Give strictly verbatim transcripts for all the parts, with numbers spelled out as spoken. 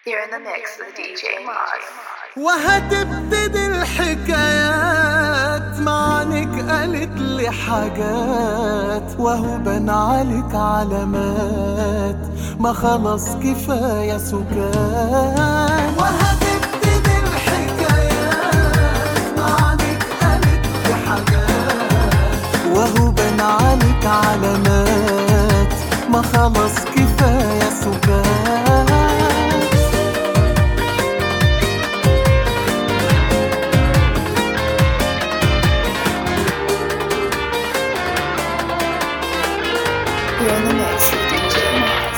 You're in the mix with D J Mars. وهتبتدي الحكايات معنك قالت لي حاجات وهو بان عليك علامات ما خلص كفاية سكات. وهتبتدي الحكايات معنك قالت لي حاجات وهو بان عليك علامات ما خلص كفاية سكات. You're in the mix with D J Mars.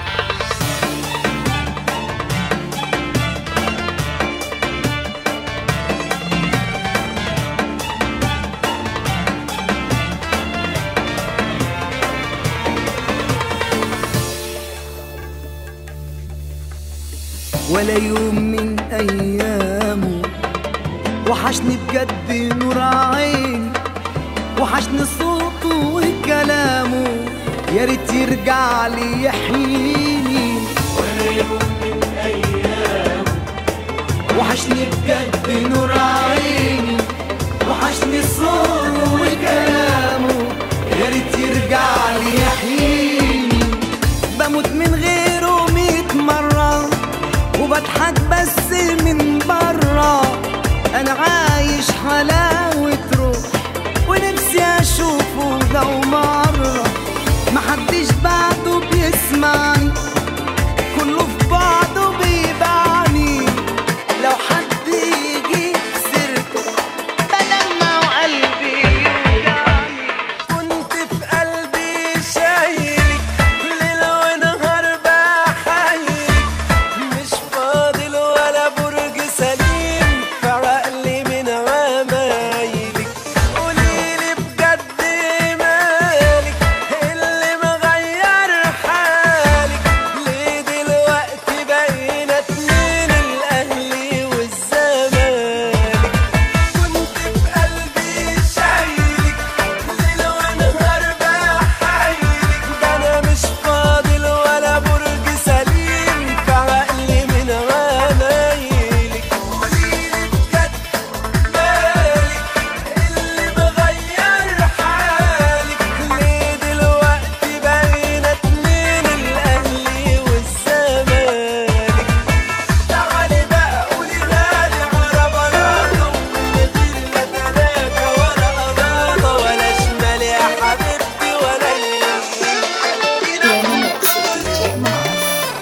ولا يوم من أيامه وحشني بجد نور عيني وحشني صوته وكلامه يا ريت يرجع لي يحييني. ولا يوم من أيامه وحشني بجد نور عيني وحشني صوته وكلامه يا ريت يرجع لي يحييني. بموت من غيره ميت مرة وبضحك بس من برا انا عايش حلاوة روح ونفسي اشوفه لو مرة. محدش بعده بيسمعني كله في بعضه بيبعني لو حد يجي سيرته بدمع وقلبي يوجعني. كنت في قلبي شايلك ليل ونهار بحايلك مش فاضل ولا برج سليم في عقلي من عمايلك. قوليلي بجد مالك اللي مغير حالك ليه دلوقتي بقينا اتنين الاهلي والزمالك. كنت في قلبي شايلك ليل ونهار بحايلك ده انا مش فاضل ولا برج سليم في عقلي من عمايلك. قوليلي بجد مالك اللي مغير حالك ليه دلوقتي بقينا اتنين الاهلي والزمالك. تعالي بقى قوليها لي عربلاطة من غير لا تلاته ولا قضاضة ولا شمال يا حبيبتي ولا يمين. You're in the mix with D J Mars.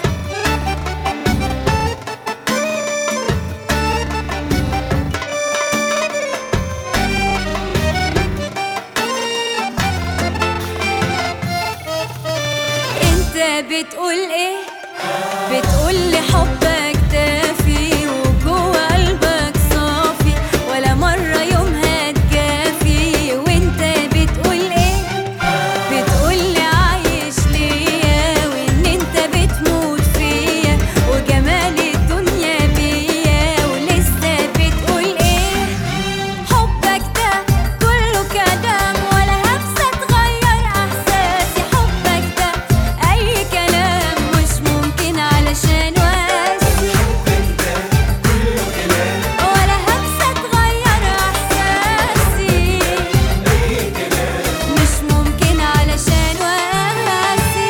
انت بتقول ايه؟ بتقول لي حبك دافي وجوه قلبك صافي ولا مرة يوم هتجافي. وانت بتقول ايه؟ بتقول لي عايش ليا وان انت بتموت فيا وجمال الدنيا بيا. ولسه بتقول ايه؟ حبك ده كله كلام ولا همسة تغير احساسي. حبك ده اي كلام مش ممكن علشان واسي. ولا همسة تغير احساسي مش ممكن علشان واسي.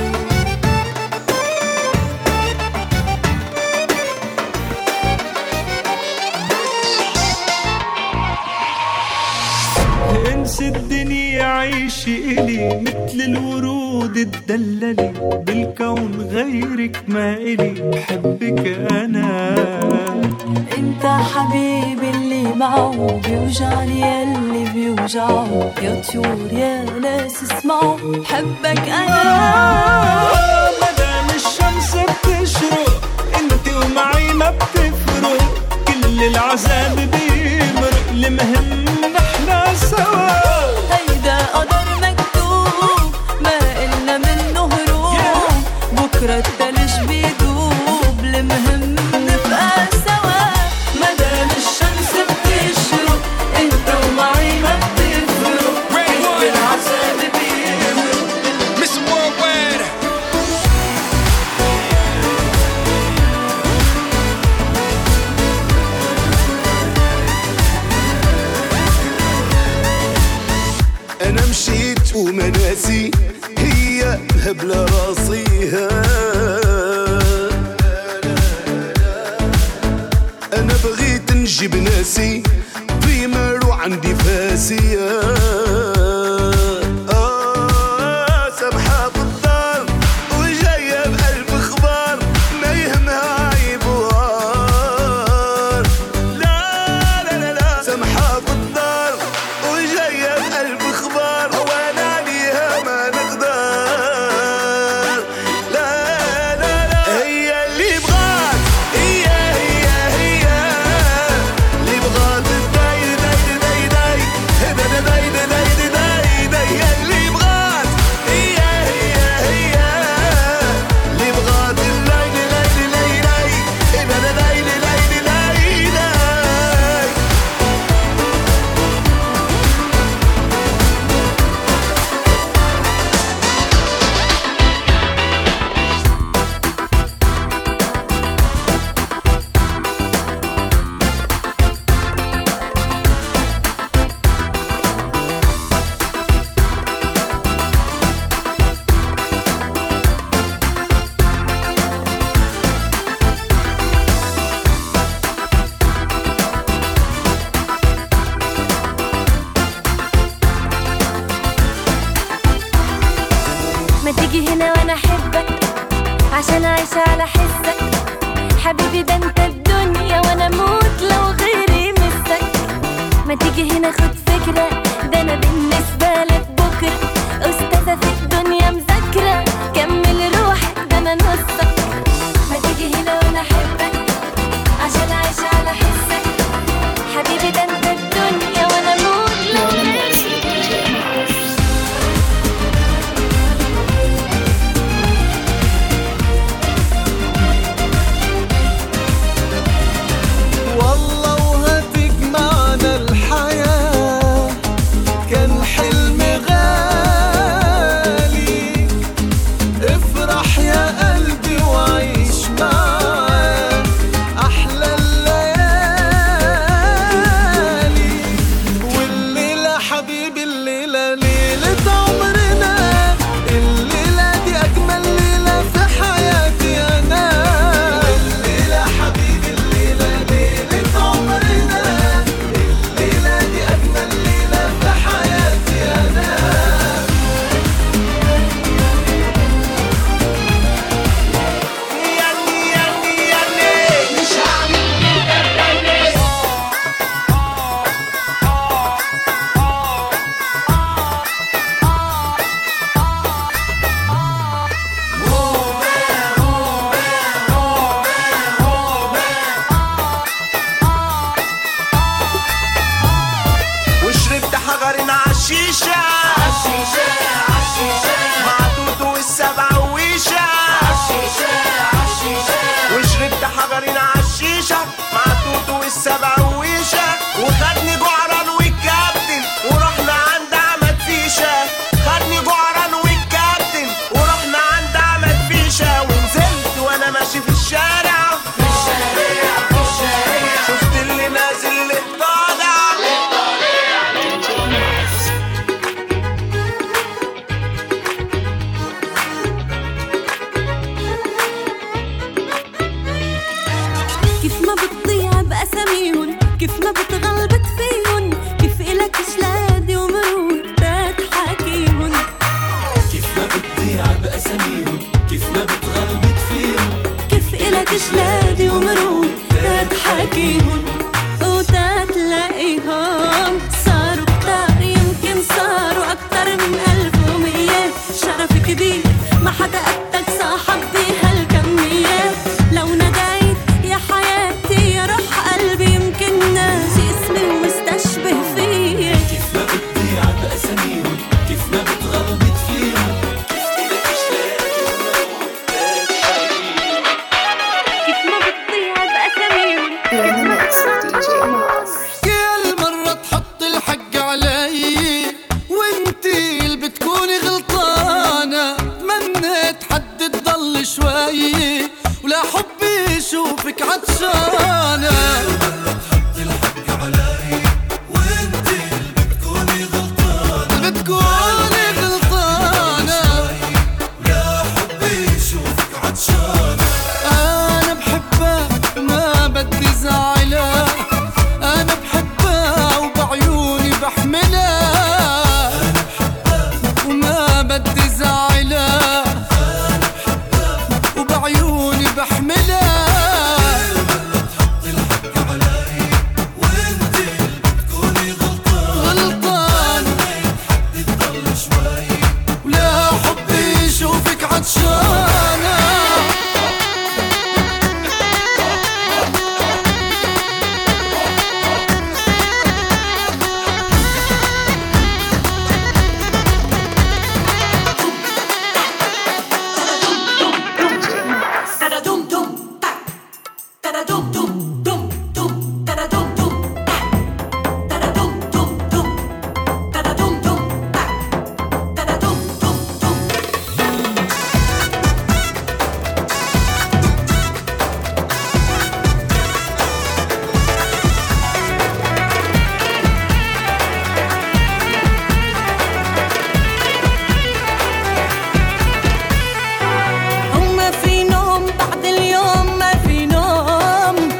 انسي الدنيا عيشي إلي مثل الورود اتدللي بالكون غيرك ما إلي بحبك أنا. انت حبيبي اللي معه بيوجعني اللي بيوجعه يا طيور يا ناس اسمعوا بحبك انا. مدام الشمس بتشرق انت ومعي ما بتفرق كل العذاب بيمرق المهم نحنا سوا. هيدا قدر مكتوب ما إلنا منه هروب بكرة التلج بيدوب المهم نبقى سوا. مدام الشمس بتشرق انت ومعي ما بتفرق كل العذاب بيمرق. Mister Worldwide. بناسي هي الهبلة راسيها. أنا بغيت نجيب ناسي بريمر وعندي فاسية. آه سامحة في الدار وجاية بقلب اخبار ما يهمها عيب وعار. لا لا لا لا سامحة في الدار وجاية بقلب اخبار وانا عليها ما نقدر. لا لا لا هي اللي بغات هي هي هي اللي بغات داي داي داي داي هدا داي داي داي داي هي اللي بغات هي هي هي اللي بغات اللاي لاي لاي لاي هدا داي لاي لاي لاي. ما تيجي هنا وانا احبك عشان اعيش على حسك. حبيبي ده انت الدنيا وانا اموت لو غيري مسك. ما تيجي هنا خد فكرة ده انا بالنسبة لك بكرة استاذة في الدنيا مذاكرة. كمل روحك ده انا نصك. ما تيجي هنا وانا احبك عشان اعيش على حسك. حبيبي ده انت الدنيا وانا اموت لو غيري والله وهتجمعنا الحياة كان حلم غالي. افرح يا قلبي وعيش معاه أحلى الليالي. والليلة حبيبي الليلة ليلة عمرنا. الليلة دي أجمل ليلة في حياتي أنا. والليلة حبيبي الليلة ليلة عمرنا. الليلة دي أجمل ليلة في حياتي أنا. يالي يالي يالي مش هعمل وشربت حجرين عالشيشة عالشيشة عالشيشة مع توتو والسبع ويشة عالشيشة عالشيشة. وشربت حجرين عالشيشة مع توتو والسبع ويشة. وخدني جعران والكابتن ورحنا عند عمد فيشة. خدني جعران والكابتن ورحنا عند عمد فيشة. ونزلت وانا ماشي في الشارع في الشارع في الشارع شفت اللي نازل للطالع. كيف ما بتضيع بأساميهن كيف ما بتغلبت فيهن. كيف إلك شلادي ومرور تضحكيهن. كيف ما بتضيع بأساميهم كيف ما بتغلبت فيهم. كيف إلك شلادي ومرور تضحكيهن وتتلاقيهم. صاروا كتار يمكن صاروا أكتر من ألف ومية. شرف كبير ما حدا قدك صاحب بهالكميات. لو ناديت يا حياتي يا روح قلبي يمكن ناسي اسمي ومستشبه فيي. كيف ما بتضيع بأساميهم كيف ما بتغلبت فيهم. كيف ما بتضيع بأساميهم. You're in the mix with دي جي Mars. كل مرة تحط الحق علي وانتي اللي بتكوني غلطانة. تمنيت حد تضل شوي ولا حبي شوفك عطشانة. تحط الحق علي وانتي اللي بتكوني غلطانة. بتكوني غلطانة. وما في نوم بعد اليوم، ما في نوم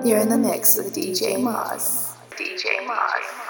You're in the mix with D J Maz. D J Maz.